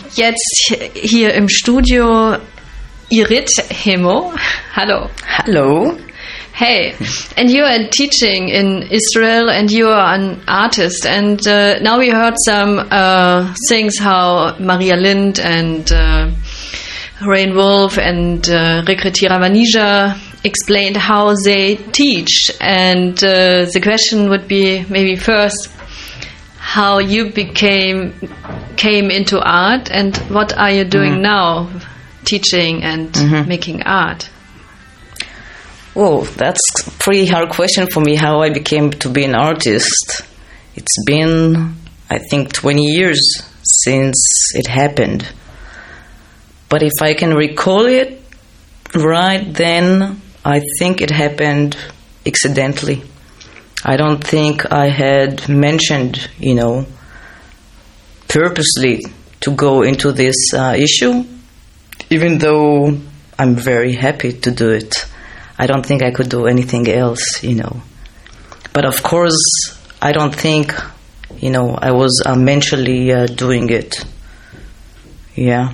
jetzt hier im Studio Irit Hemo. Hallo. Hello. Hey, and you are teaching in Israel and you are an artist, and now we heard some things how Maria Lind and Rain Wolf and Rekriti Ravanija explained how they teach, and the question would be maybe first how you came into art, and what are you doing now, teaching and making art? Oh, that's a pretty hard question for me, how I became to be an artist. It's been, I think, 20 years since it happened. But if I can recall it right then, I think it happened accidentally. I don't think I had mentioned, purposely to go into this issue, even though I'm very happy to do it. I don't think I could do anything else, But of course, I don't think, I was mentally doing it. Yeah.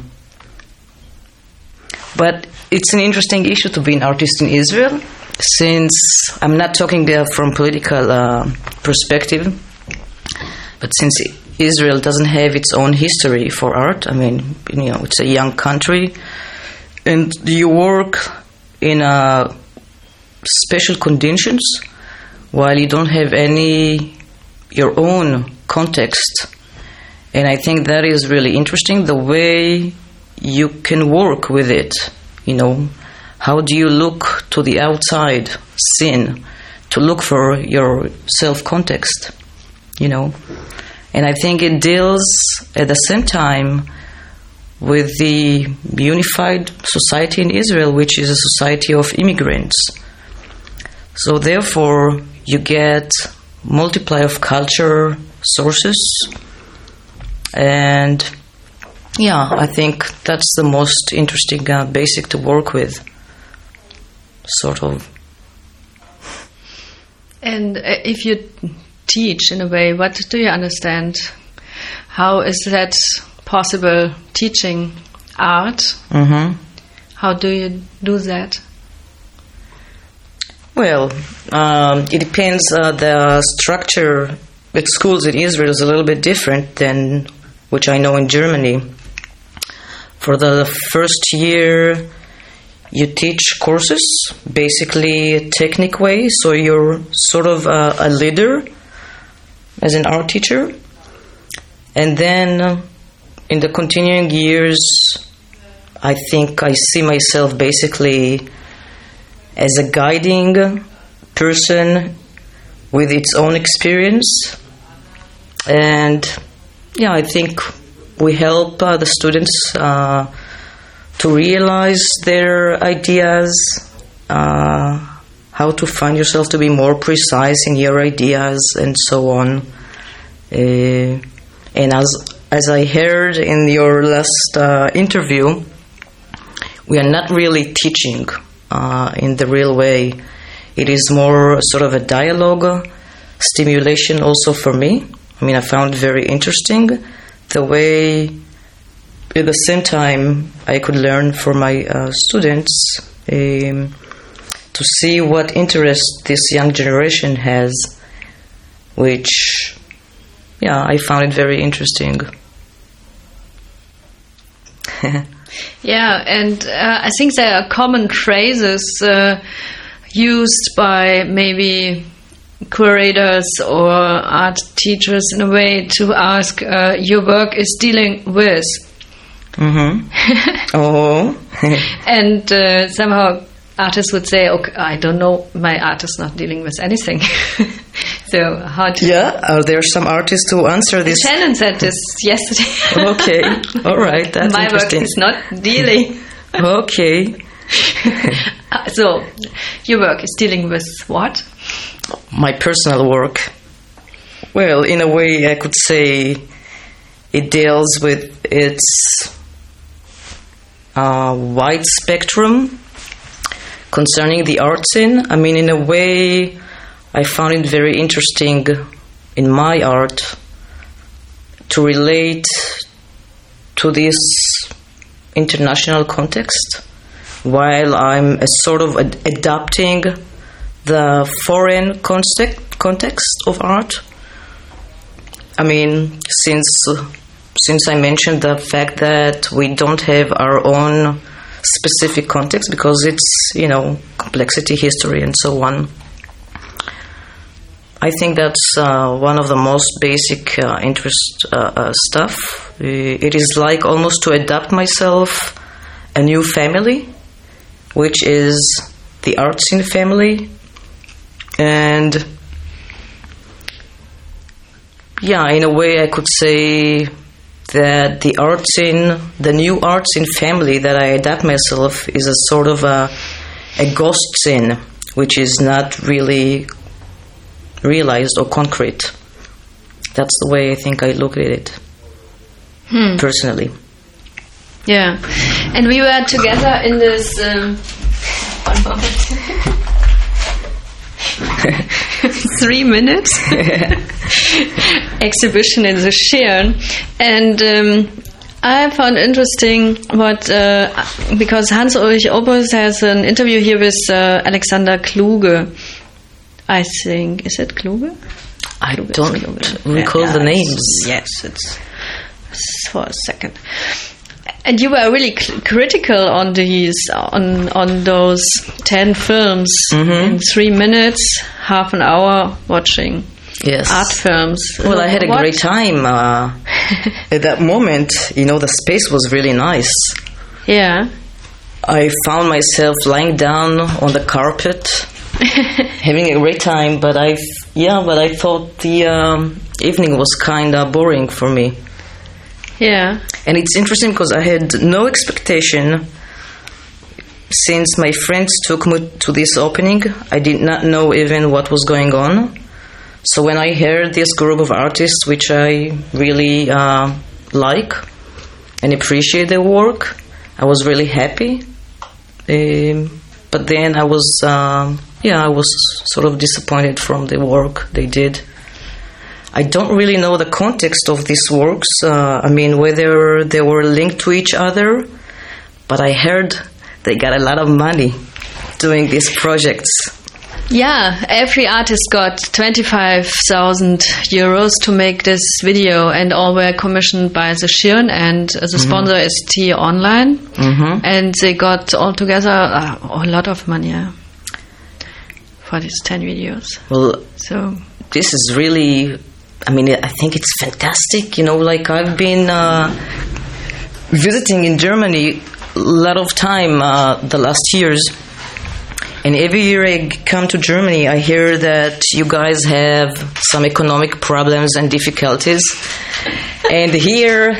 But it's an interesting issue to be an artist in Israel, since I'm not talking from political perspective, but since Israel doesn't have its own history for art, it's a young country, and you work in special conditions while you don't have your own context. And I think that is really interesting, the way you can work with it, How do you look to the outside scene to look for your self-context, And I think it deals at the same time with the unified society in Israel, which is a society of immigrants. So therefore, you get multiply of culture sources, and I think that's the most interesting basic to work with, sort of. And if you teach in a way, what do you understand? How is that possible, teaching art? Mm-hmm. How do you do that? Well, it depends. The structure at schools in Israel is a little bit different than which I know in Germany. For the first year, you teach courses, basically a technique way, so you're sort of a leader as an art teacher. And then in the continuing years, I think I see myself basically as a guiding person with its own experience. And I think we help the students to realize their ideas, how to find yourself to be more precise in your ideas, and so on. And as I heard in your last interview, we are not really teaching in the real way. It is more sort of a dialogue, stimulation also for me. I found it very interesting the way at the same time I could learn from my students to see what interest this young generation has, which I found it very interesting. And I think there are common phrases used by maybe curators or art teachers in a way to ask your work is dealing with. Mm-hmm. Oh. And somehow artists would say, okay, I don't know, my art is not dealing with anything. So how do are there some artists who answer this? Shannon said this yesterday. Okay, all right, that's my interesting. My work is not dealing. Okay. So your work is dealing with what? My personal work. Well, in a way I could say it deals with its wide spectrum concerning the art scene. In a way I found it very interesting in my art to relate to this international context, while I'm sort of adapting the foreign context of art. I mean, since I mentioned the fact that we don't have our own specific context because it's, complexity, history, and so on. I think that's one of the most basic interest stuff. It is like almost to adapt myself a new family, which is the art scene family. And yeah, in a way I could say that the new art scene family that I adapt myself is a sort of a ghost scene, which is not really realized or concrete. That's the way I think I look at it, personally. Yeah, and we were together in this 3 minutes exhibition in the Shearn, and I found interesting because Hans-Ulrich Obers has an interview here with Alexander Kluge. I think, is it Kluge? I don't recall the names. Yes, it's for a second. And you were really critical on those 10 films in 3 minutes, half an hour watching art films. Well, I had a great time at that moment. The space was really nice. Yeah. I found myself lying down on the carpet, having a great time. But I thought the evening was kind of boring for me. Yeah. And it's interesting because I had no expectation. Since my friends took me to this opening, I did not know even what was going on. So when I heard this group of artists, which I really like and appreciate their work, I was really happy. But then I was sort of disappointed from the work they did. I don't really know the context of these works, whether they were linked to each other, but I heard they got a lot of money doing these projects. Yeah, every artist got 25,000 euros to make this video, and all were commissioned by the Shearn, and the sponsor is T-Online, and they got altogether a lot of money for these 10 videos. Well, so this is really... I think it's fantastic. I've been visiting in Germany a lot of time the last years. And every year I come to Germany, I hear that you guys have some economic problems and difficulties. And here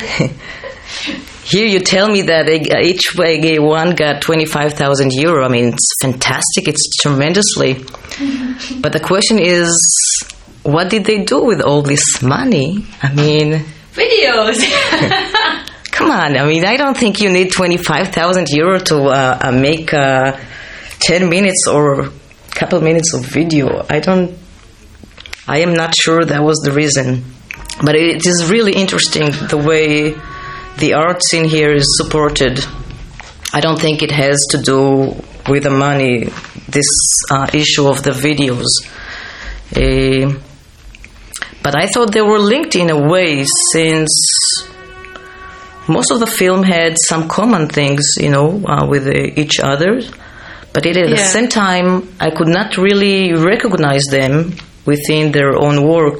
you tell me that each one got 25,000 euro. It's fantastic. It's tremendously. But the question is, what did they do with all this money? Videos. Come on. I don't think you need 25,000 euro to make 10 minutes or a couple minutes of video. I am not sure that was the reason. But it is really interesting the way the art scene here is supported. I don't think it has to do with the money, this issue of the videos. But I thought they were linked in a way, since most of the film had some common things, with each other. But at the same time, I could not really recognize them within their own work,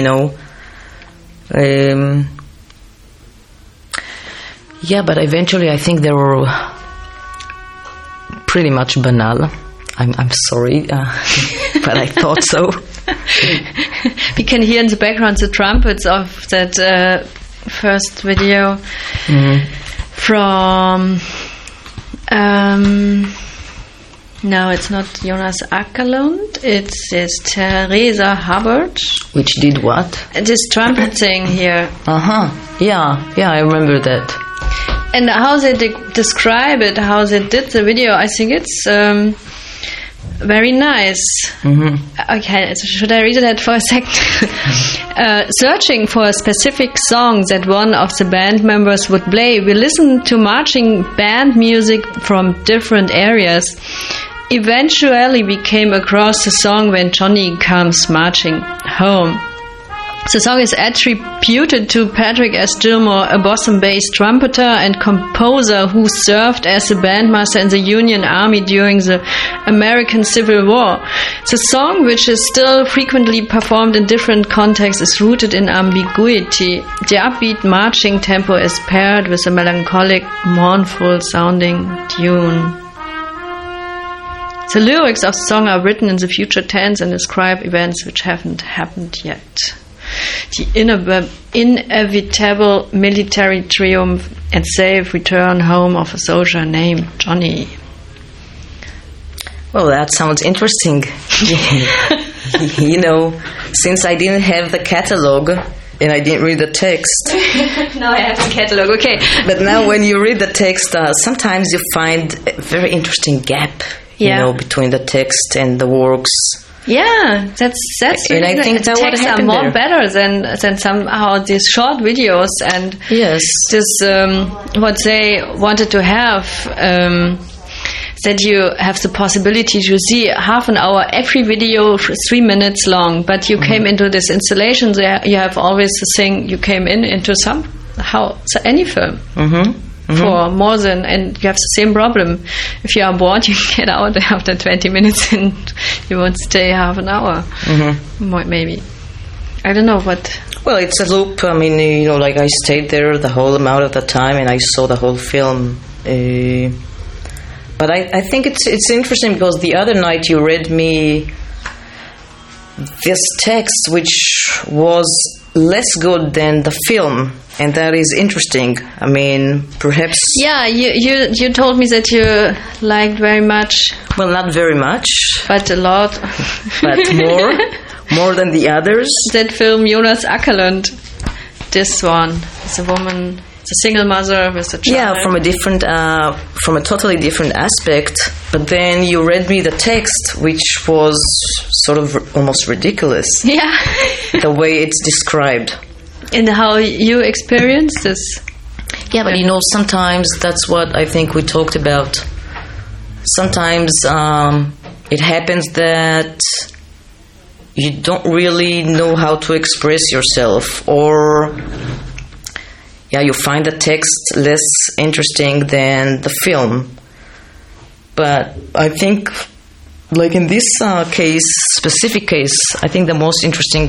but eventually I think they were pretty much banal. I'm sorry, but I thought so. We can hear in the background the trumpets of that first video from... no, it's not Jonas Ackerlund. It's Teresa Hubbard. Which did what? This trumpet thing here. Yeah, I remember that. And how they describe it, how they did the video, I think it's Very nice. Okay, so should I read that for a second? Searching for a specific song that one of the band members would play, we listened to marching band music from different areas. Eventually, we came across the song When Johnny Comes Marching Home. The song is attributed to Patrick S. Gilmore, a Boston-based trumpeter and composer who served as a bandmaster in the Union Army during the American Civil War. The song, which is still frequently performed in different contexts, is rooted in ambiguity. The upbeat marching tempo is paired with a melancholic, mournful-sounding tune. The lyrics of the song are written in the future tense and describe events which haven't happened yet. The inevitable military triumph and safe return home of a soldier named Johnny. Well, that sounds interesting. Since I didn't have the catalog and I didn't read the text. Now I have the catalog, okay. But now when you read the text, sometimes you find a very interesting gap, between the text and the works. Yeah, that's and I think that what texts are more better than somehow these short videos and yes, this what they wanted to have, that you have the possibility to see half an hour every video 3 minutes long, but you came into this installation there, you have always the thing you came into any film. For more than, and you have the same problem. If you are bored, you get out after 20 minutes and you won't stay half an hour. Maybe. I don't know what. Well, it's a loop. I mean, like I stayed there the whole amount of the time and I saw the whole film. But I think it's interesting because the other night you read me this text which was less good than the film, and that is interesting. I mean, perhaps... Yeah, you told me that you liked very much... Well, not very much. But a lot. But more than the others. That film, Jonas Åkerlund. This one. It's a woman... It's a single mother with a child. Yeah, from a totally different aspect. But then you read me the text, which was sort of almost ridiculous. Yeah. The way it's described. And how you experience this. Yeah, but sometimes that's what I think we talked about. Sometimes it happens that you don't really know how to express yourself, or... Yeah, you find the text less interesting than the film. But I think, like in this specific case, I think the most interesting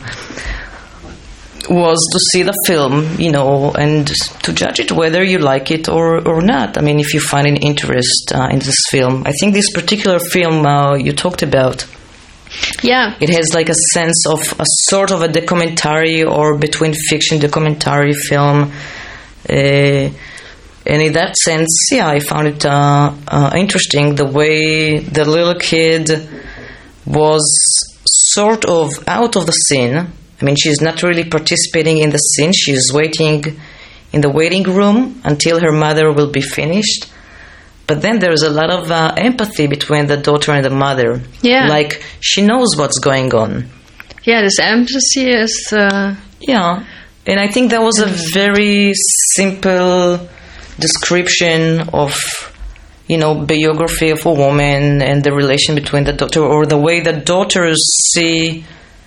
was to see the film, and to judge it whether you like it or not. I mean, if you find an interest in this film. I think this particular film you talked about, yeah, it has like a sense of a sort of a documentary or between fiction documentary film, and in that sense, yeah, I found it interesting the way the little kid was sort of out of the scene. I mean, she's not really participating in the scene. She's waiting in the waiting room until her mother will be finished. But then there's a lot of empathy between the daughter and the mother. Yeah. Like, she knows what's going on. Yeah, this empathy is... Yeah. And I think that was a very simple description of, biography of a woman and the relation between the daughter, or the way the daughters see,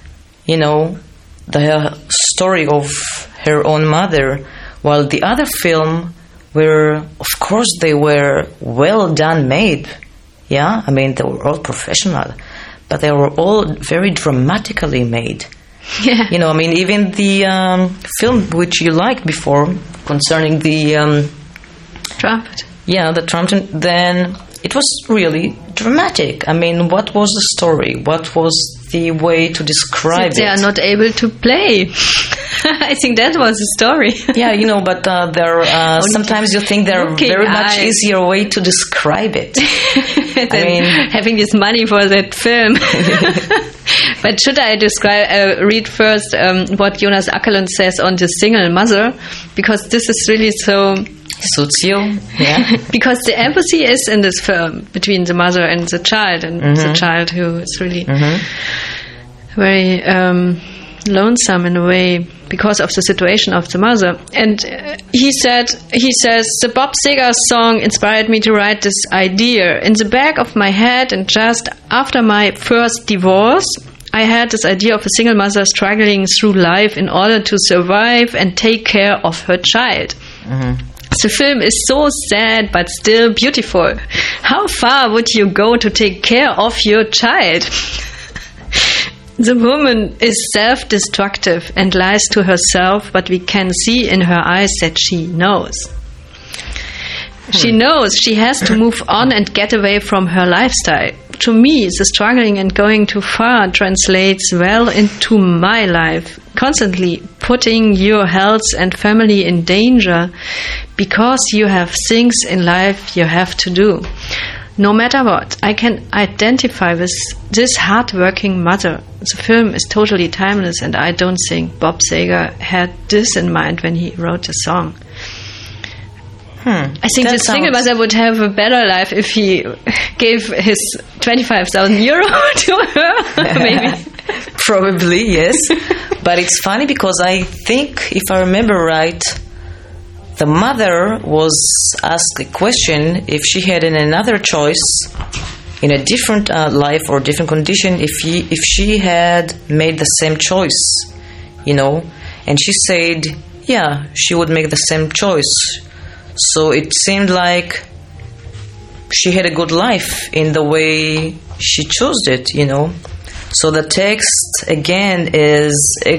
the story of her own mother. While the other film... of course, they were well done made. Yeah, I mean, they were all professional, but they were all very dramatically made. Yeah. I mean, even the film which you liked before concerning the trumpet. Yeah, the trumpet. Then it was really dramatic. I mean, what was the story? What was the way to describe it? They are not able to play. I think that was the story. Yeah, but there are sometimes you think there are very much easier way to describe it. I mean, having this money for that film. But should I read first what Jonas Åkerlund says on the single mother? Because this is really so Suits you, yeah. Because the empathy is in this film between the mother and the child, and the child who is really very lonesome in a way because of the situation of the mother. And he says, the Bob Seger song inspired me to write this idea. In the back of my head, and just after my first divorce, I had this idea of a single mother struggling through life in order to survive and take care of her child. The film is so sad but still beautiful. How far would you go to take care of your child? The woman is self-destructive and lies to herself, but we can see in her eyes that she knows. She knows she has to move on and get away from her lifestyle. To me, the struggling and going too far translates well into my life, constantly putting your health and family in danger because you have things in life you have to do. No matter what, I can identify with this hard-working mother. The film is totally timeless, and I don't think Bob Seger had this in mind when he wrote the song. I think the single mother would have a better life if he gave his 25,000 euro to her, maybe. Probably, yes. But it's funny because I think, if I remember right, the mother was asked a question if she had another choice in a different life or different condition, if she had made the same choice, and she said, yeah, she would make the same choice. So it seemed like she had a good life in the way she chose it, So the text, again, is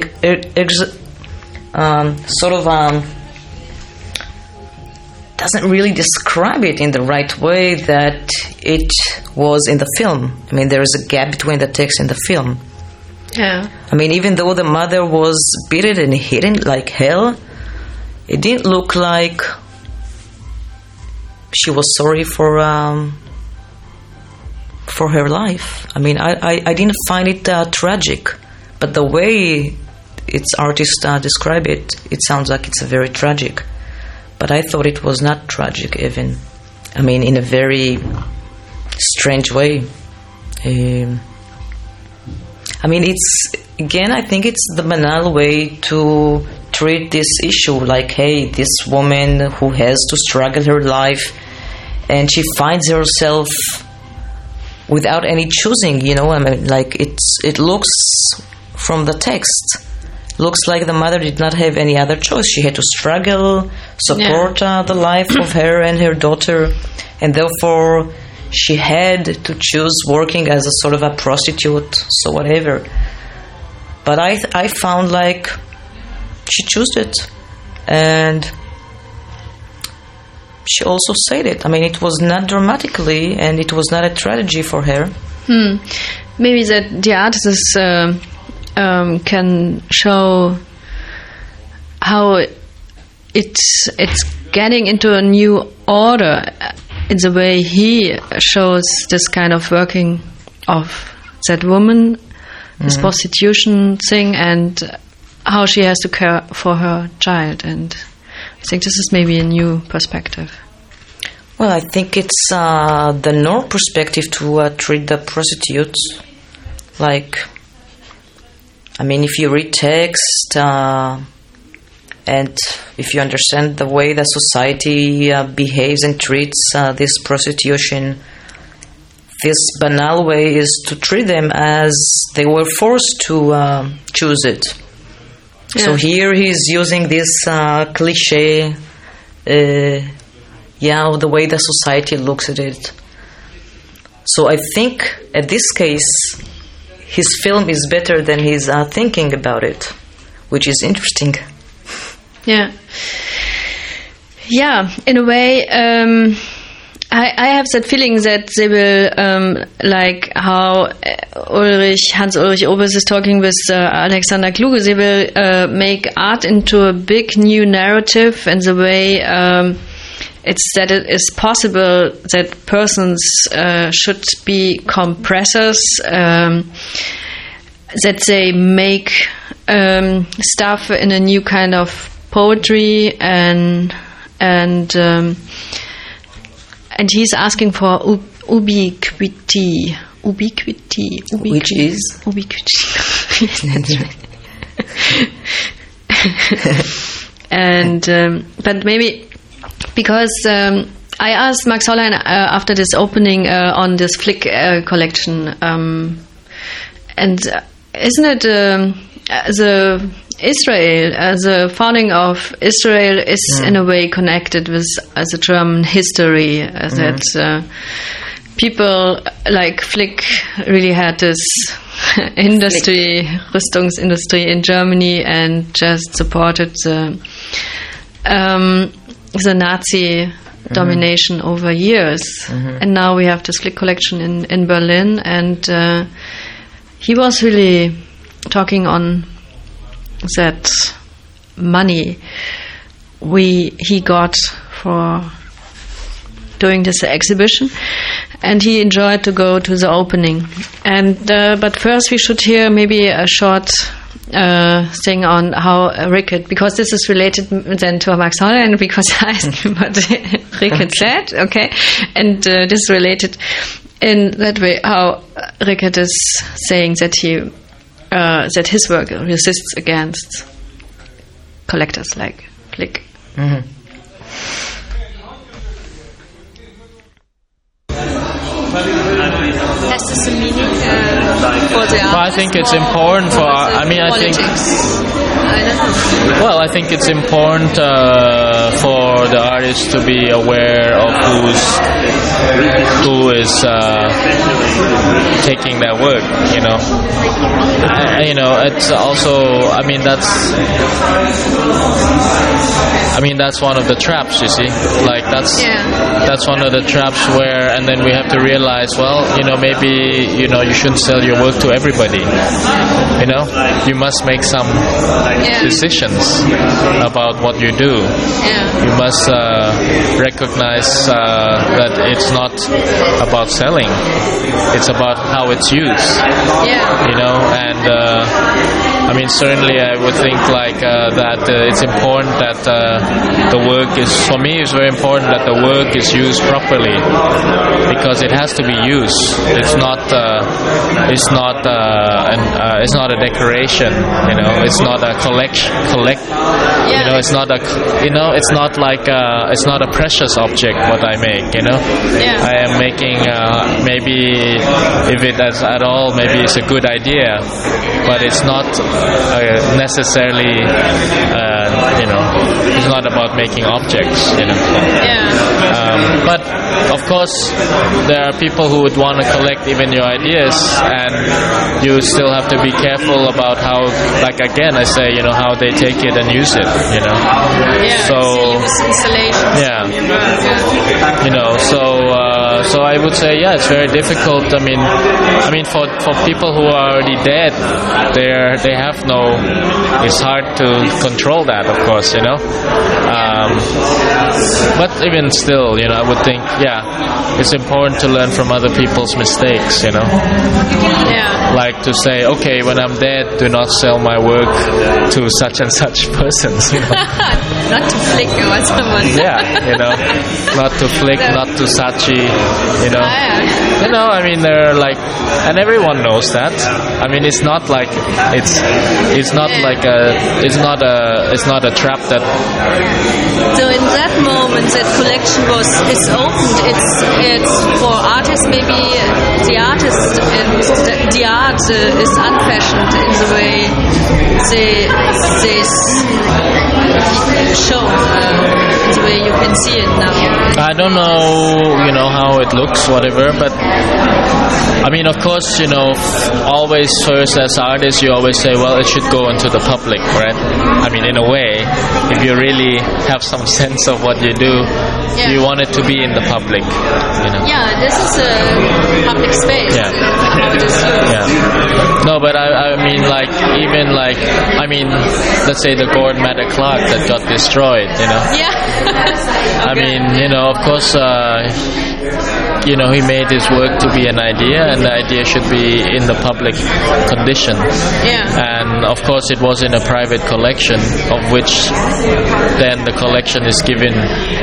doesn't really describe it in the right way that it was in the film. I mean, there is a gap between the text and the film. Yeah. I mean, even though the mother was beaten and hidden like hell, it didn't look like she was sorry for her life. I mean, I didn't find it tragic, but the way its artist describe it, it sounds like it's very tragic. But I thought it was not tragic even. I mean, in a very strange way. I mean, I think it's the banal way to treat this issue, like, hey, this woman who has to struggle her life and she finds herself without any choosing, I mean, like, it looks from the text, looks like the mother did not have any other choice. She had to struggle, support the life of her and her daughter, and therefore she had to choose working as a sort of a prostitute, so whatever. But I found like she chose it, and she also said it. I mean, it was not dramatically, and it was not a tragedy for her. Maybe that the artists can show how it's getting into a new order in the way he shows this kind of working of that woman, this prostitution thing, and how she has to care for her child. And I think this is maybe a new perspective. Well, I think it's the North perspective to treat the prostitutes. Like, I mean, if you read text and if you understand the way the society behaves and treats this prostitution, this banal way is to treat them as they were forced to choose it. Yeah. So here he's using this cliche, of the way the society looks at it. So I think at this case, his film is better than his thinking about it, which is interesting. Yeah. Yeah, in a way, I have that feeling that they will, like how Hans-Ulrich Obers is talking with Alexander Kluge, they will make art into a big new narrative, and the way it's that it is possible that persons should be compressors, that they make stuff in a new kind of poetry, and and he's asking for ubiquity. Ubiquity. Which is? Ubiquity. Yes, that's right. And but maybe because I asked Max Hollheim after this opening on this Flick collection, and isn't it the founding of Israel is in a way connected with the German history, that people like Flick really had this industry, Rüstungsindustrie in Germany, and just supported the Nazi domination over years. And now we have this Flick collection in Berlin, and he was really talking on that money he got for doing this exhibition, and he enjoyed to go to the opening. And but first we should hear maybe a short thing on how Rickett, because this is related then to Max Hollheim, because I asked him what Rickett said, okay, and this is related in that way how Rickett is saying that that his work resists against collectors like Flick. Has this a meaning for the art? Well, I think it's important for. I think it's important for the artist to be aware of who is taking their work. It's also. That's one of the traps. You see, like that's one of the traps where, and then we have to realize, maybe you shouldn't sell your work to everybody. You must make some decisions about what you do. You must recognize that it's not about selling; it's about how it's used. And certainly I would think that it's important that the work is, for me, it's very important that the work is used properly, because it has to be used. It's not a decoration. It's not a it's not a precious object what I make. I am making maybe if it is at all, maybe it's a good idea, but it's not necessarily it's not about making objects. But of course there are people who would want to collect even your ideas, and you still have to be careful about how, again I say, how they take it and use it. So installation. So I would say, it's very difficult. For people who are already dead, they have no. It's hard to control that, of course, But even still, I would think, it's important to learn from other people's mistakes, Like to say, okay, when I'm dead, do not sell my work to such and such persons. Not to Flick or someone. Not to Flick, not to Saatchi, they're and everyone knows that. It's not like it's not a trap that. So in that moment, that collection is opened. It's for artists. Maybe the artist and the art is unfashioned in the way they show. The way you can see it now. I don't know, how it looks, whatever, but of course, always first as artists, you always say, well, it should go into the public, right? In a way, if you really have some sense of what you do, you want it to be in the public, Yeah, this is a public space. No, but let's say the Gordon Matta Clark that got destroyed, Yeah. Okay. Of course, he made his work to be an idea, and the idea should be in the public condition. And of course it was in a private collection, of which then the collection is given,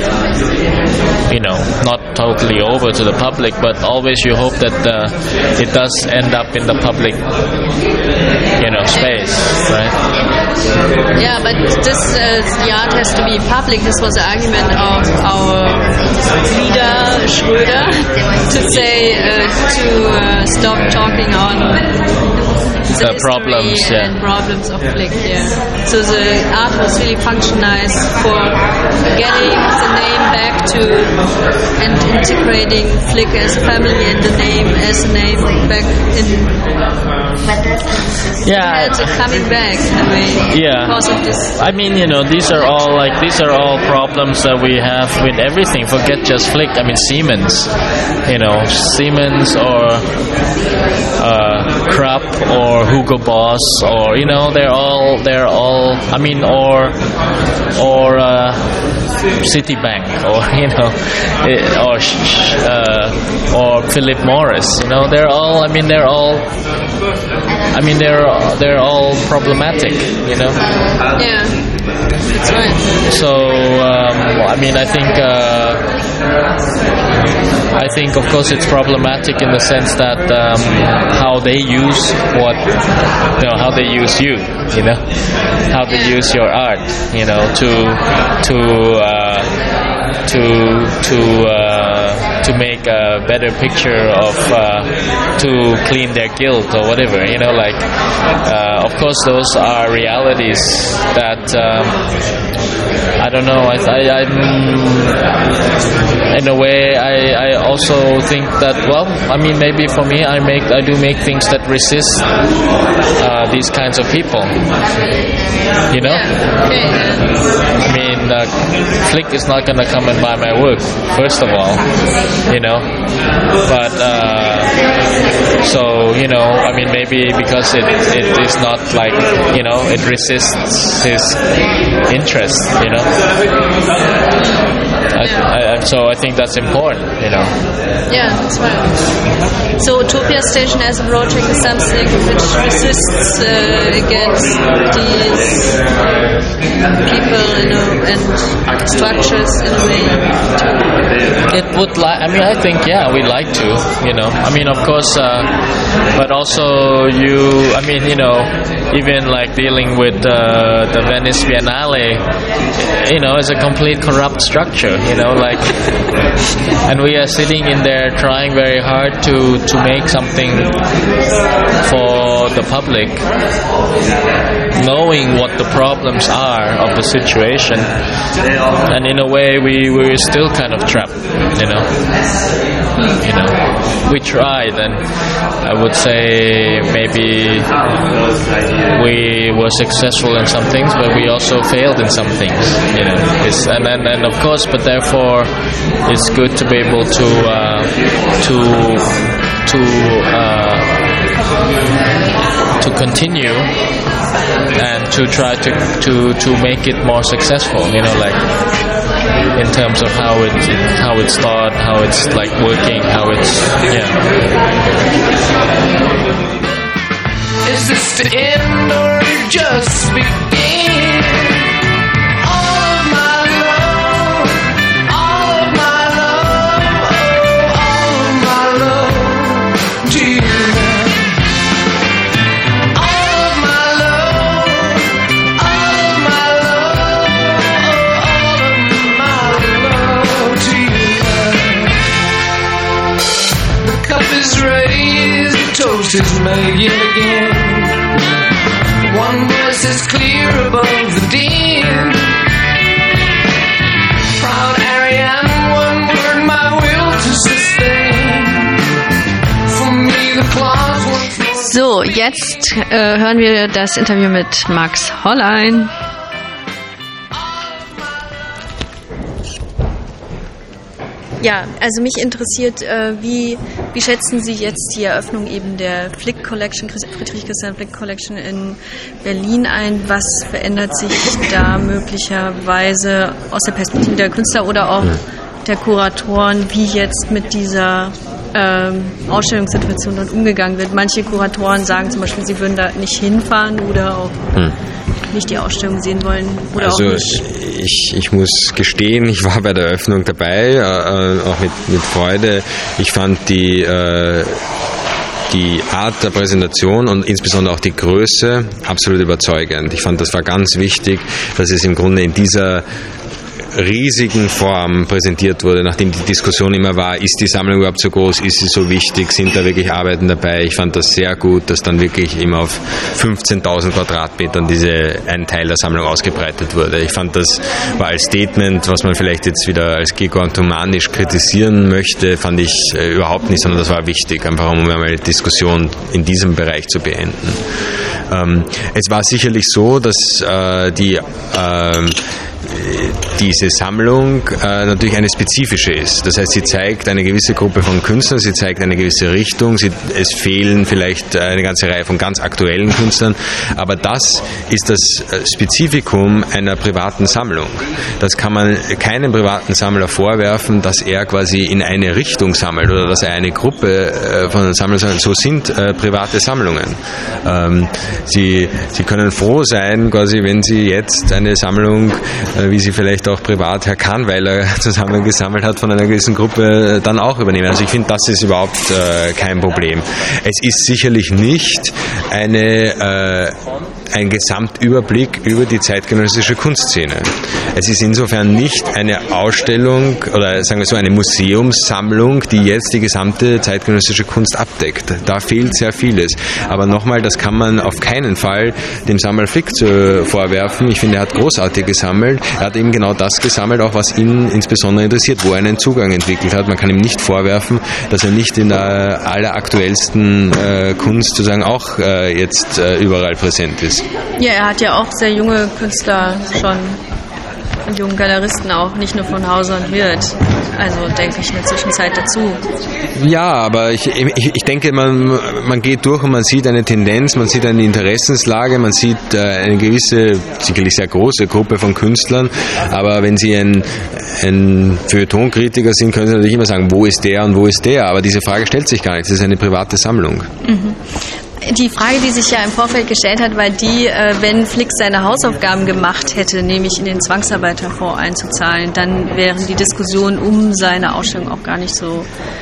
not totally over to the public, but always you hope that it does end up in the public, space, right? Yeah, but the art has to be public. This was the argument of our leader Schröder to say to stop talking on the problems and problems of Flick. So the art was really functionized for getting the name back to and integrating Flick as a family and the name as a name back in. It's coming back in a way because of this. I mean, these are all problems that we have with everything. Forget just Flick. I mean, Siemens, Siemens or Krupp or Hugo Boss, or they're all. I mean, or Citibank, or Philip Morris. They're all problematic. Yeah, that's right. So I think of course it's problematic in the sense that how they use how they use you, how they use your art, to make a better picture of to clean their guilt or whatever, of course those are realities that I don't know. I'm in a way I also think that maybe for me I do make things that resist these kinds of people. I mean, Flick is not gonna come and buy my work, first of all, but so maybe because it is not like it resists his interest, so I think that's important, Yeah, that's right. So Utopia Station as a project is something which resists against these people, and structures in a way. It would I think we'd like to, of course, but also even like dealing with the Venice Biennale, is a complete corrupt structure, and we are sitting in there trying very hard to make something for the public, knowing what the problems are of the situation, and in a way we're still kind of trapped, we tried, and I would say maybe we were successful in some things, but we also failed in some things, and of course, but therefore it's good to be able to continue and to try to make it more successful, in terms of how it started, how it's like working, how it's Is this the end or just begin? All of my love, all of my love, oh, all of my love to you. All of my love, all of my love, oh, all of my love to you. The cup is raised, the toast is made yet again. One voice is clear above the din. Proud Ariane, one word, my will to sustain. For me the claws once more. So, jetzt hören wir das Interview mit Max Hollein. Ja, also mich interessiert, wie schätzen Sie jetzt die Eröffnung eben der Flick Collection, Friedrich Christian Flick Collection in Berlin ein? Was verändert sich da möglicherweise aus der Perspektive der Künstler oder auch der Kuratoren, wie jetzt mit dieser Ausstellungssituation dort umgegangen wird. Manche Kuratoren sagen zum Beispiel, sie würden da nicht hinfahren oder auch nicht die Ausstellung sehen wollen. Oder also auch nicht. Ich muss gestehen, ich war bei der Eröffnung dabei, auch mit Freude. Ich fand die Art der Präsentation und insbesondere auch die Größe absolut überzeugend. Ich fand, das war ganz wichtig, dass es im Grunde in dieser riesigen Form präsentiert wurde, nachdem die Diskussion immer war, ist die Sammlung überhaupt so groß, ist sie so wichtig, sind da wirklich Arbeiten dabei. Ich fand das sehr gut, dass dann wirklich immer auf 15.000 Quadratmetern ein Teil der Sammlung ausgebreitet wurde. Ich fand, das war als Statement, was man vielleicht jetzt wieder als gigantomanisch kritisieren möchte, fand ich überhaupt nicht, sondern das war wichtig, einfach um einmal die Diskussion in diesem Bereich zu beenden. Es war sicherlich so, dass diese Sammlung natürlich eine spezifische ist. Das heißt, sie zeigt eine gewisse Gruppe von Künstlern, sie zeigt eine gewisse Richtung, es fehlen vielleicht eine ganze Reihe von ganz aktuellen Künstlern, aber das ist das Spezifikum einer privaten Sammlung. Das kann man keinem privaten Sammler vorwerfen, dass er quasi in eine Richtung sammelt oder dass er eine Gruppe von Sammlern sammelt. So sind private Sammlungen. Sie können froh sein, quasi, wenn Sie jetzt eine Sammlung, wie sie vielleicht auch privat Herr Kahnweiler zusammengesammelt hat, von einer gewissen Gruppe dann auch übernehmen. Also ich finde, das ist überhaupt kein Problem. Es ist sicherlich nicht ein Gesamtüberblick über die zeitgenössische Kunstszene. Es ist insofern nicht eine Ausstellung oder sagen wir so eine Museumssammlung, die jetzt die gesamte zeitgenössische Kunst abdeckt. Da fehlt sehr vieles. Aber nochmal, das kann man auf keinen Fall dem Sammler Flick vorwerfen. Ich finde, er hat großartig gesammelt. Er hat eben genau das gesammelt, auch was ihn insbesondere interessiert, wo er einen Zugang entwickelt hat. Man kann ihm nicht vorwerfen, dass er nicht in der alleraktuellsten Kunst sozusagen auch jetzt überall präsent ist. Ja, er hat ja auch sehr junge Künstler schon und jungen Galeristen auch, nicht nur von Hauser und Wirth. Also denke ich in der Zwischenzeit dazu. Ja, aber ich denke, man geht durch und man sieht eine Tendenz, man sieht eine Interessenslage, man sieht eine gewisse, sicherlich sehr große Gruppe von Künstlern, aber wenn Sie ein Feuilleton-Kritiker sind, können Sie natürlich immer sagen, wo ist der und wo ist der, aber diese Frage stellt sich gar nicht, das ist eine private Sammlung. Mhm. Die Frage, die sich ja im Vorfeld gestellt hat, war die, wenn Flick seine Hausaufgaben gemacht hätte, nämlich in den Zwangsarbeiterfonds einzuzahlen, dann wären die Diskussionen um seine Ausstellung auch gar nicht so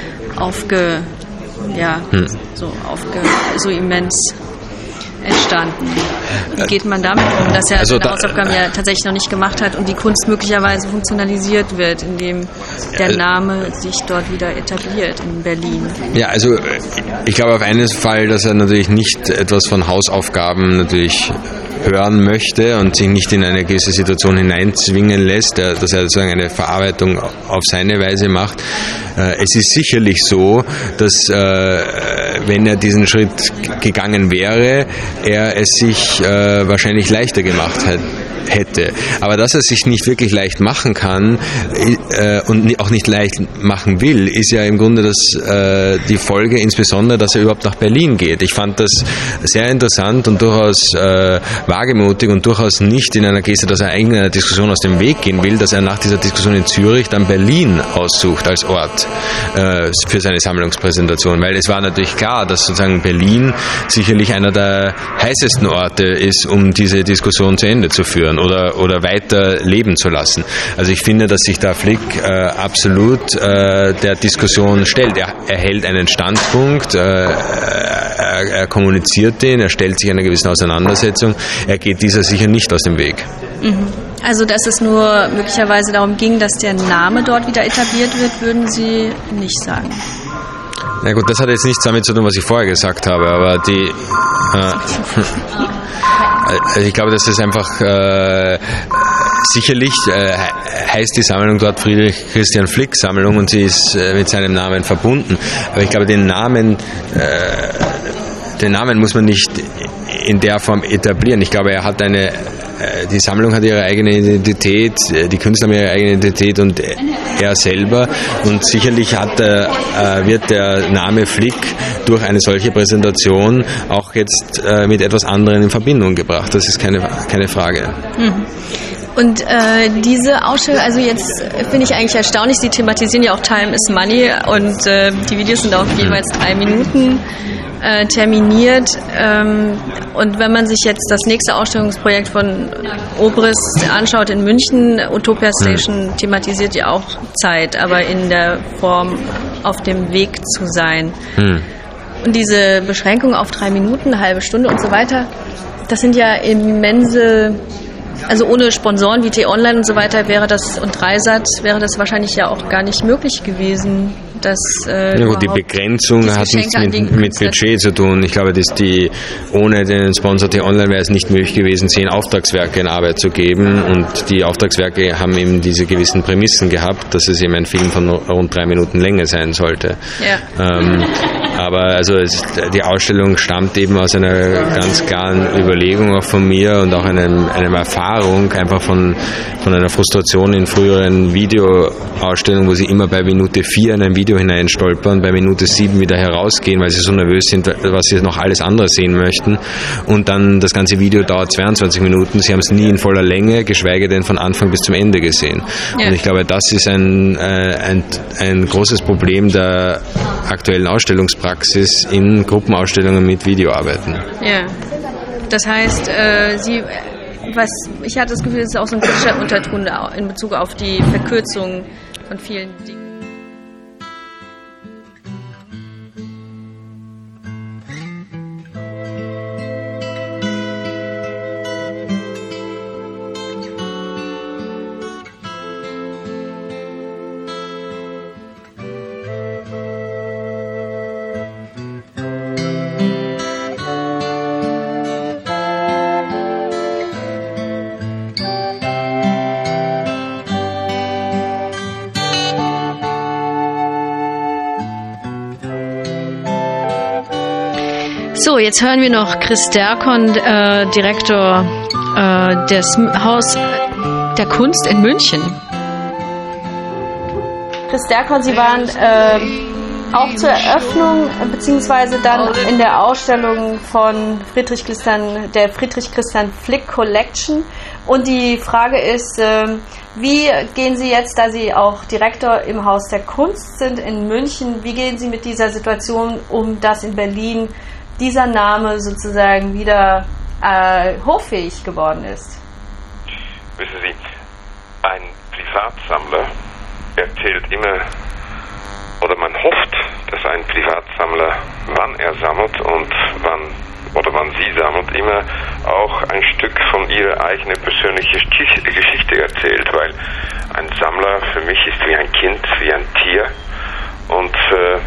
so immens entstanden. Wie geht man damit um, dass er seine Hausaufgaben ja tatsächlich noch nicht gemacht hat und die Kunst möglicherweise funktionalisiert wird, indem der Name sich dort wieder etabliert in Berlin? Ja, also ich glaube auf einen Fall, dass er natürlich nicht etwas von Hausaufgaben natürlich hören möchte und sich nicht in eine gewisse Situation hineinzwingen lässt, dass er sozusagen eine Verarbeitung auf seine Weise macht. Es ist sicherlich so, dass wenn er diesen Schritt gegangen wäre, er es sich wahrscheinlich leichter gemacht hätte. Aber dass er sich nicht wirklich leicht machen kann und auch nicht leicht machen will, ist ja im Grunde die Folge, insbesondere, dass er überhaupt nach Berlin geht. Ich fand das sehr interessant und durchaus wagemutig und durchaus nicht in einer Geste, dass er eigentlich einer Diskussion aus dem Weg gehen will, dass er nach dieser Diskussion in Zürich dann Berlin aussucht als Ort für seine Sammlungspräsentation, weil es war natürlich klar, dass sozusagen Berlin sicherlich einer der heißesten Orte ist, um diese Diskussion zu Ende zu führen oder weiter leben zu lassen. Also ich finde, dass sich da Flick absolut der Diskussion stellt. Er hält einen Standpunkt, er kommuniziert den, er stellt sich einer gewissen Auseinandersetzung, er geht dieser sicher nicht aus dem Weg. Mhm. Also dass es nur möglicherweise darum ging, dass der Name dort wieder etabliert wird, würden Sie nicht sagen? Na gut, das hat jetzt nichts damit zu tun, was ich vorher gesagt habe, aber also ich glaube, dass es einfach sicherlich heißt die Sammlung dort Friedrich Christian Flick Sammlung und sie ist mit seinem Namen verbunden. Aber ich glaube, den Namen muss man nicht in der Form etablieren. Ich glaube, die Sammlung hat ihre eigene Identität, die Künstler haben ihre eigene Identität und er selber. Und sicherlich wird der Name Flick durch eine solche Präsentation auch jetzt mit etwas anderem in Verbindung gebracht. Das ist keine Frage. Mhm. Und diese Ausstellung, also jetzt finde ich eigentlich erstaunlich, Sie thematisieren ja auch Time is Money und die Videos sind auch jeweils 3 Minuten terminiert. Und wenn man sich jetzt das nächste Ausstellungsprojekt von Obrist anschaut in München, Utopia Station thematisiert ja auch Zeit, aber in der Form auf dem Weg zu sein. Und diese Beschränkung auf 3 Minuten, eine halbe Stunde und so weiter, das sind ja immense, also ohne Sponsoren wie T-Online und so weiter wäre das, und Dreisat, wäre das wahrscheinlich ja auch gar nicht möglich gewesen. Dass, ja gut, die Begrenzung hat nichts mit Budget zu tun. Ich glaube, dass ohne den Sponsor T-Online wäre es nicht möglich gewesen, 10 Auftragswerke in Arbeit zu geben, und die Auftragswerke haben eben diese gewissen Prämissen gehabt, dass es eben ein Film von rund 3 Minuten Länge sein sollte. Ja. Aber also die Ausstellung stammt eben aus einer ganz klaren Überlegung auch von mir und auch einer Erfahrung einfach von einer Frustration in früheren Videoausstellungen, wo sie immer bei Minute 4 in ein Video hineinstolpern, bei Minute 7 wieder herausgehen, weil sie so nervös sind, was sie noch alles andere sehen möchten, und dann das ganze Video dauert 22 Minuten, sie haben es nie in voller Länge, geschweige denn von Anfang bis zum Ende gesehen. Ja. Und ich glaube, das ist ein großes Problem der aktuellen Ausstellungspraxis in Gruppenausstellungen mit Videoarbeiten. Ja, das heißt, ich hatte das Gefühl, es ist auch so ein kritischer Unterton in Bezug auf die Verkürzung von vielen Dingen. So, jetzt hören wir noch Chris Derkon, Direktor des Haus der Kunst in München. Chris Derkon, Sie waren auch zur Eröffnung beziehungsweise dann in der Ausstellung von der Friedrich Christian Flick Collection. Und die Frage ist, wie gehen Sie jetzt, da Sie auch Direktor im Haus der Kunst sind in München, wie gehen Sie mit dieser Situation um, dass in Berlin dieser Name sozusagen wieder hoffähig geworden ist? Wissen Sie, ein Privatsammler erzählt immer, oder man hofft, dass ein Privatsammler, wann er sammelt und wann sie sammelt, immer auch ein Stück von ihrer eigenen persönlichen Geschichte erzählt, weil ein Sammler für mich ist wie ein Kind, wie ein Tier, und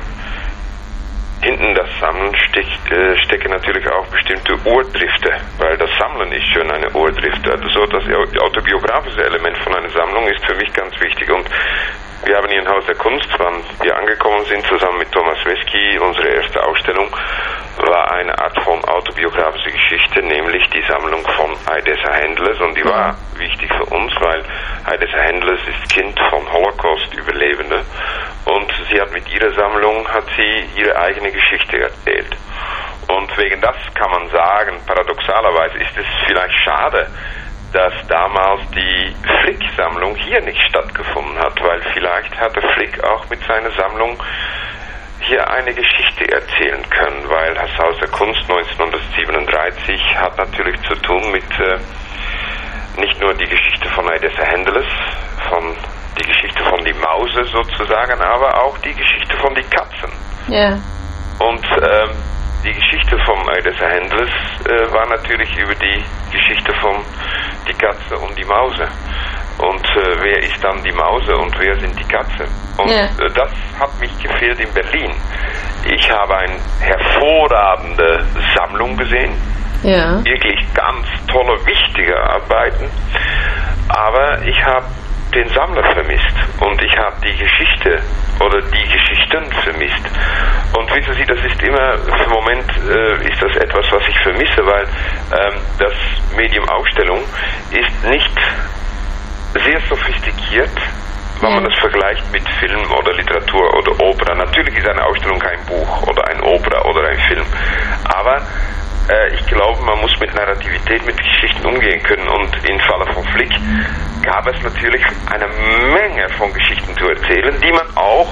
hinten das Sammeln stecken natürlich auch bestimmte Urdrifte, weil das Sammeln ist schon eine Urdrift. Also das autobiografische Element von einer Sammlung ist für mich ganz wichtig. Und wir haben hier im Haus der Kunst, wann wir angekommen sind, zusammen mit Thomas Wesky, unsere erste Ausstellung, war eine Art von autobiografischer Geschichte, nämlich die Sammlung von Aidesa Hendles. Und die war wichtig für uns, weil Aidesa Hendles ist Kind von Holocaust-Überlebende. Und sie hat mit ihrer Sammlung ihre eigene Geschichte erzählt. Und wegen das kann man sagen, paradoxalerweise ist es vielleicht schade, dass damals die Flick-Sammlung hier nicht stattgefunden hat, weil vielleicht hatte Flick auch mit seiner Sammlung hier eine Geschichte erzählen können, weil das Haus der Kunst 1937 hat natürlich zu tun mit nicht nur die Geschichte von Aidesa Hendles, die Geschichte von die Mause sozusagen, aber auch die Geschichte von die Katzen. Ja. Und die Geschichte von Aidesa Hendles war natürlich über die Geschichte von die Katze und die Mause. Und wer ist dann die Mause und wer sind die Katze? Und das hat mich gefehlt in Berlin. Ich habe eine hervorragende Sammlung gesehen. Ja. Wirklich ganz tolle, wichtige Arbeiten. Aber ich habe den Sammler vermisst und ich habe die Geschichte oder die Geschichten vermisst. Und wissen Sie, das ist immer, im Moment ist das etwas, was ich vermisse, weil das Medium Ausstellung ist nicht sehr sophistikiert, wenn man das vergleicht mit Film oder Literatur oder Opera. Natürlich ist eine Ausstellung kein Buch oder ein Opera oder ein Film, aber ich glaube, man muss mit Narrativität, mit Geschichten umgehen können. Und im Falle von Flick gab es natürlich eine Menge von Geschichten zu erzählen, die man auch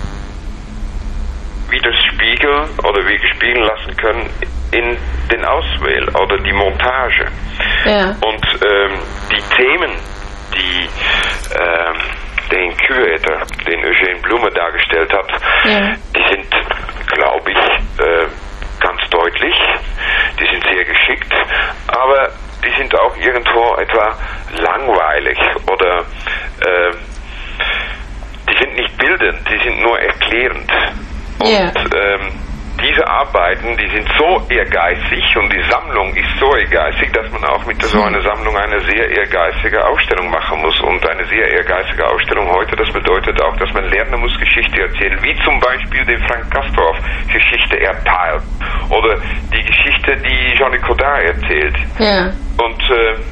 wieder spiegeln oder spiegeln lassen können in den Auswähl oder die Montage. Ja. Und die Themen, die den Curator, den Eugene Blume dargestellt hat, die sind, glaube ich, ganz deutlich, die sind sehr geschickt, aber die sind auch irgendwo etwa langweilig oder die sind nicht bildend, die sind nur erklärend. Und diese Arbeiten, die sind so ehrgeizig und die Sammlung ist so ehrgeizig, dass man auch mit so einer Sammlung eine sehr ehrgeizige Ausstellung machen muss. Und eine sehr ehrgeizige Ausstellung heute, das bedeutet auch, dass man lernen muss, Geschichte erzählen, wie zum Beispiel den Frank Castorf Geschichte erteilt oder die Geschichte, die Jean-Luc Godard erzählt. Ja. Und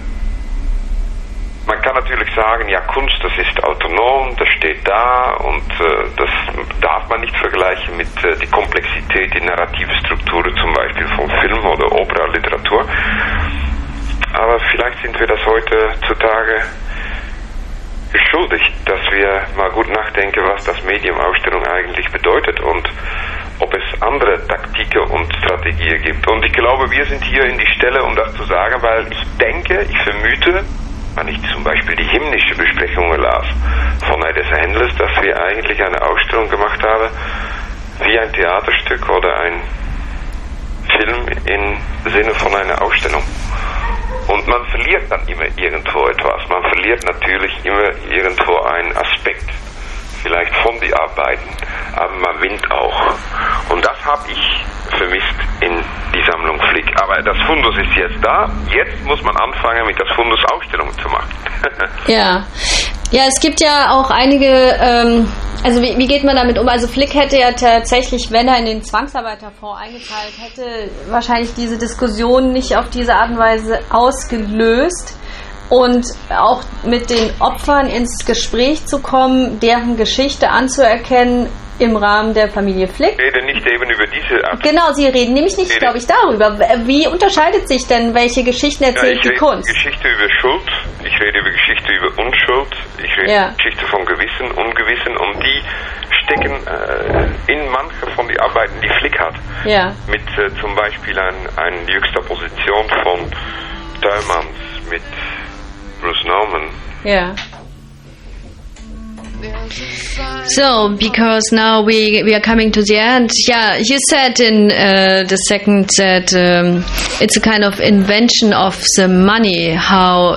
man kann natürlich sagen, ja, Kunst, das ist autonom, das steht da und das darf man nicht vergleichen mit die Komplexität, die narrative Strukturen zum Beispiel von Film oder Opera, Literatur. Aber vielleicht sind wir das heutzutage geschuldigt, dass wir mal gut nachdenken, was das Medium Ausstellung eigentlich bedeutet und ob es andere Taktiken und Strategien gibt. Und ich glaube, wir sind hier in die Stelle, um das zu sagen, weil ich vermute, wenn ich zum Beispiel die hymnische Besprechungen las von Edessa Händlers, dass wir eigentlich eine Ausstellung gemacht haben, wie ein Theaterstück oder ein Film im Sinne von einer Ausstellung. Und man verliert dann immer irgendwo etwas. Man verliert natürlich immer irgendwo einen Aspekt, vielleicht von den Arbeiten, aber man winnt auch. Und das habe ich vermisst in die Sammlung Flick. Aber das Fundus ist jetzt da. Jetzt muss man anfangen, mit das Fundus Ausstellungen zu machen. Ja, es gibt ja auch einige, also wie geht man damit um? Also Flick hätte ja tatsächlich, wenn er in den Zwangsarbeiterfonds eingezahlt hätte, wahrscheinlich diese Diskussion nicht auf diese Art und Weise ausgelöst. Und auch mit den Opfern ins Gespräch zu kommen, deren Geschichte anzuerkennen im Rahmen der Familie Flick. Ich rede nicht eben über diese Art. Genau, Sie reden nämlich nicht, glaube ich, darüber. Wie unterscheidet sich denn, welche Geschichten erzählt die Kunst? Ich rede Geschichte über Schuld, ich rede über Geschichte über Unschuld, ich rede über Geschichte von Gewissen, Ungewissen und die stecken in manche von den Arbeiten, die Flick hat. Ja. Mit zum Beispiel einer Juxtaposition von Thälmanns mit Bruce Nauman. Yeah. So, because now we are coming to the end. Yeah, you said in the second that it's a kind of invention of the money, how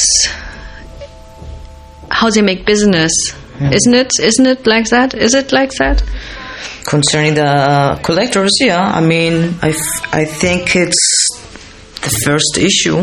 they make business. Isn't it like that? Is it like that? Concerning the collectors, yeah. I mean, I think it's the first issue.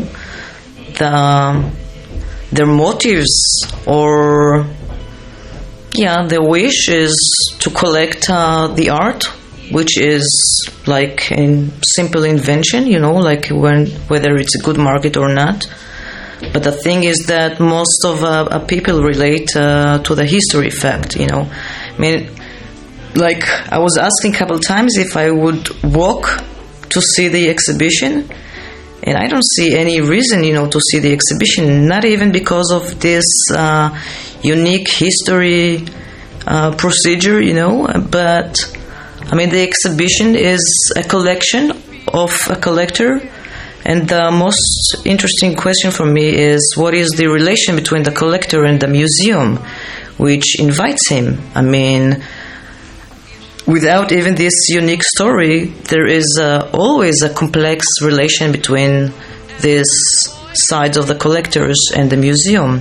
Their motives or the wish is to collect the art, which is like a simple invention, like whether it's a good market or not. But the thing is that most of people relate to the history fact, I mean, like I was asking a couple times if I would walk to see the exhibition. And I don't see any reason, to see the exhibition, not even because of this unique history procedure, but I mean, the exhibition is a collection of a collector. And the most interesting question for me is what is the relation between the collector and the museum, which invites him? I mean, without even this unique story, there is always a complex relation between these sides of the collectors and the museum.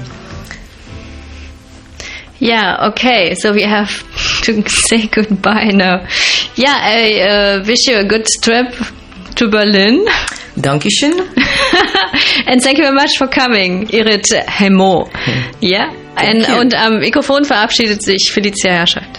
Yeah, okay, so we have to say goodbye now. Yeah, I wish you a good trip to Berlin. Dankeschön. And thank you very much for coming, Irit Hemo. Ja, und am Mikrofon verabschiedet sich Felicia Herrschaft.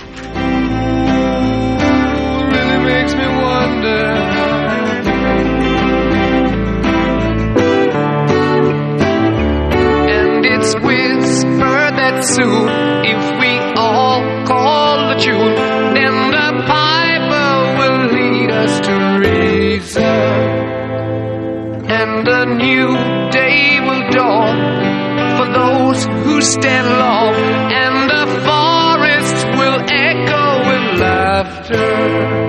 Soon, if we all call the tune, then the piper will lead us to reason. and a new day will dawn for those who stand long, and the forests will echo with laughter.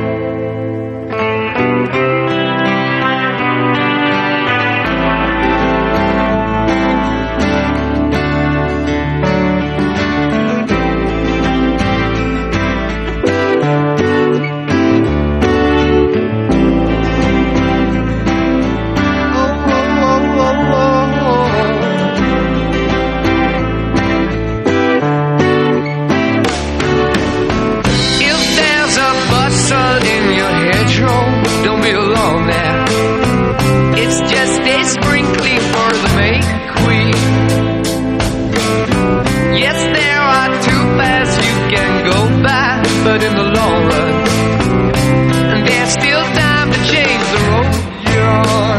But in the long run, and there's still time to change the road you're on.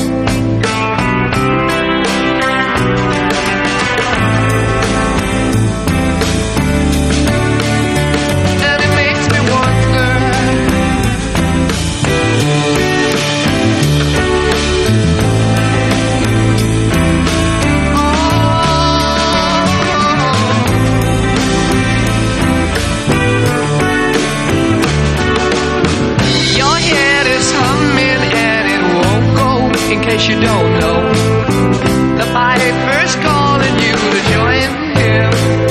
And it makes me wonder, in case you don't know, the piper's calling you to join him.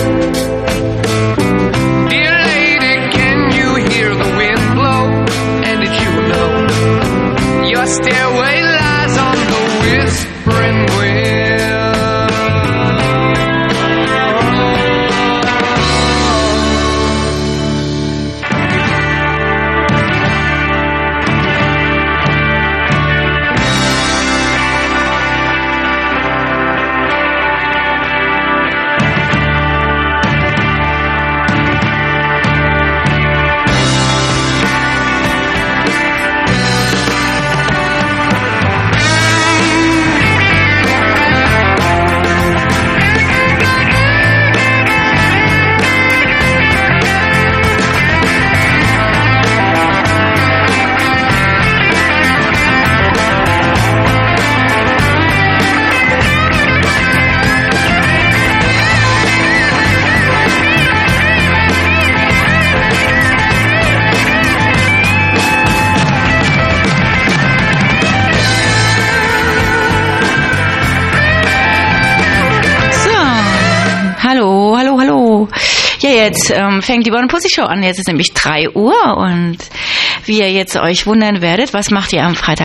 Dear lady, can you hear the wind blow? And did you know your stairway lies on the whispering wind? Ja, jetzt fängt die Born Pussy Show an. Jetzt ist nämlich 3 Uhr und wie ihr jetzt euch wundern werdet, was macht ihr am Freitag